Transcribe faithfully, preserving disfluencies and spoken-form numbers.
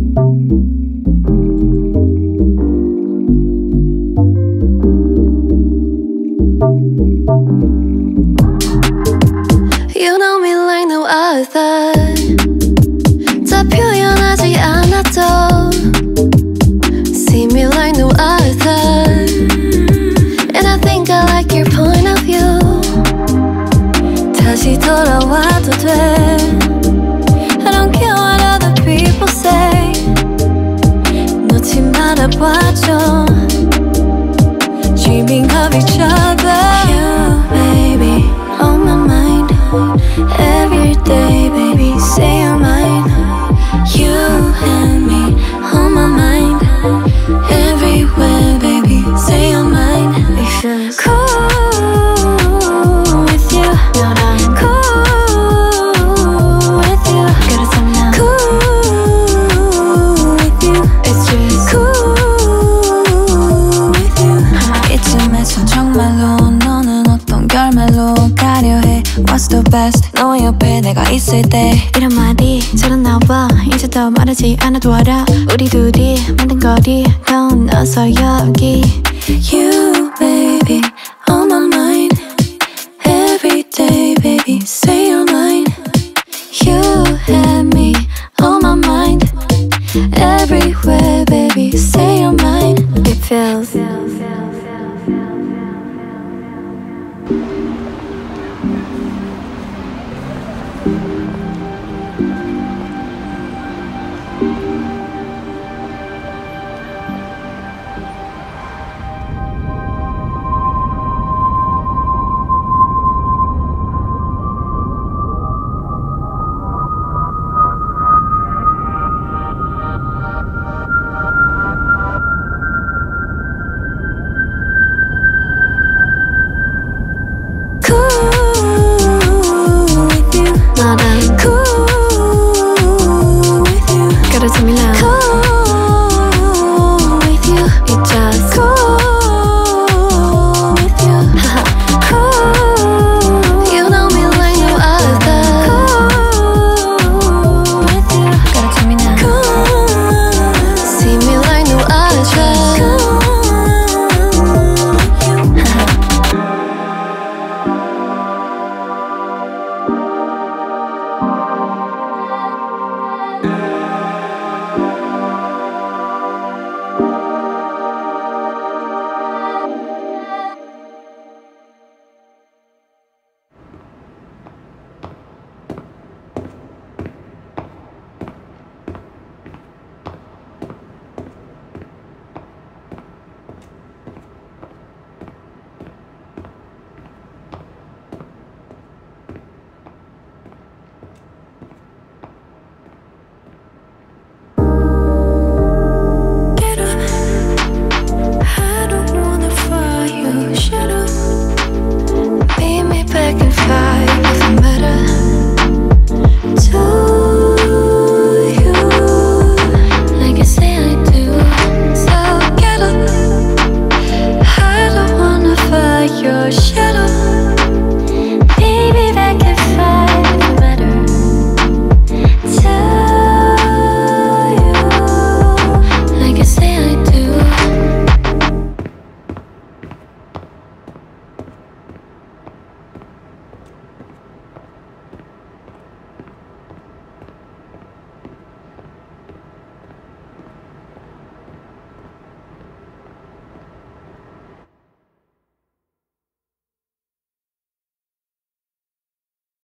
You know me like no other. 다 표현하지 않아도 See me like no other. And I think I like your point of view. 다시 돌아와도 돼. I don't care what other people say. 놓지 말아봐줘. Dreaming of each other. You baby on my mind. Every day baby say you're mine. You and me on my mind. Everywhere baby say you're mine. It feels cool with you. Cool with you. Cool with you. It's just cool with you. 이쯤에서 정말로 너는 어떤 결말로 가려 해. What's the best? 너 옆에 내가 있을 때 이런 말이 잘 안 나와. 이제 더 말하지 않아도 알아. 우리 둘이 만든 거리 건너서 여기. You baby on my mind. Every day baby say you're mine. You and me on my mind. Everywhere baby say you're mine. It feels